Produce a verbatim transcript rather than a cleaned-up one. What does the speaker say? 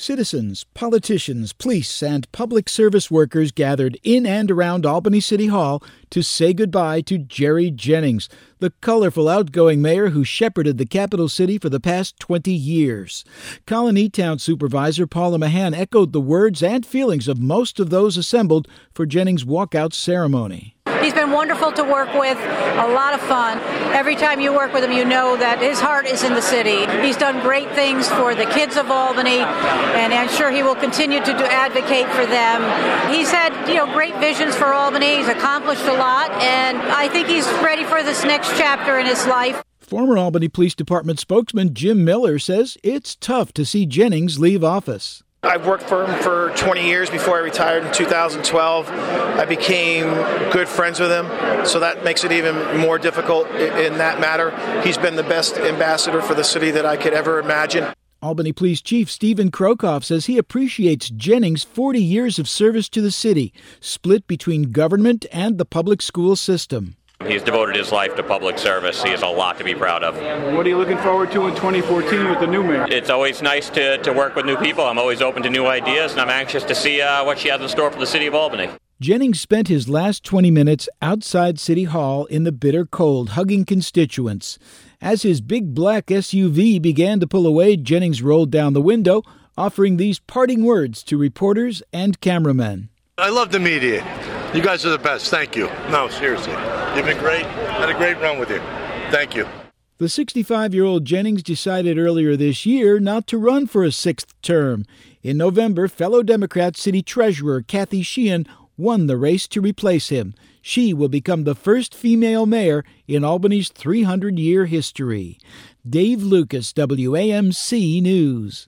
Citizens, politicians, police, and public service workers gathered in and around Albany City Hall to say goodbye to Jerry Jennings, the colorful outgoing mayor who shepherded the capital city for the past twenty years. Colony Town Supervisor Paula Mahan echoed the words and feelings of most of those assembled for Jennings' walkout ceremony. He's been wonderful to work with, a lot of fun. Every time you work with him, you know that his heart is in the city. He's done great things for the kids of Albany, and I'm sure he will continue to do, advocate for them. He's had, you know, great visions for Albany. He's accomplished a lot, and I think he's ready for this next chapter in his life. Former Albany Police Department spokesman Jim Miller says it's tough to see Jennings leave office. I've worked for him for twenty years before I retired in two thousand twelve. I became good friends with him, so that makes it even more difficult in that matter. He's been the best ambassador for the city that I could ever imagine. Albany Police Chief Stephen Krokoff says he appreciates Jennings' forty years of service to the city, split between government and the public school system. He's devoted his life to public service. He has a lot to be proud of. What are you looking forward to in twenty fourteen with the new mayor? It's always nice to, to work with new people. I'm always open to new ideas, and I'm anxious to see uh, what she has in store for the city of Albany. Jennings spent his last twenty minutes outside City Hall in the bitter cold, hugging constituents. As his big black S U V began to pull away, Jennings rolled down the window, offering these parting words to reporters and cameramen. I love the media. You guys are the best. Thank you. No, seriously. You've been great. Had a great run with you. Thank you. The sixty-five-year-old Jennings decided earlier this year not to run for a sixth term. In November, fellow Democrat City Treasurer Kathy Sheehan won the race to replace him. She will become the first female mayor in Albany's three hundred year history. Dave Lucas, W A M C News.